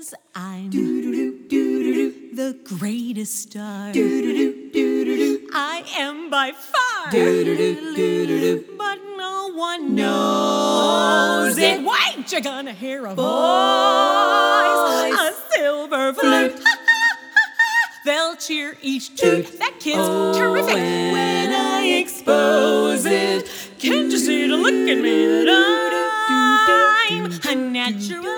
knows I'm the greatest star. I am by far, but no one knows it. Wait, you're gonna hear a voice, a silver flute. They'll cheer each toot. That kid's terrific when I expose it. Can't you see to look at me that I'm a natural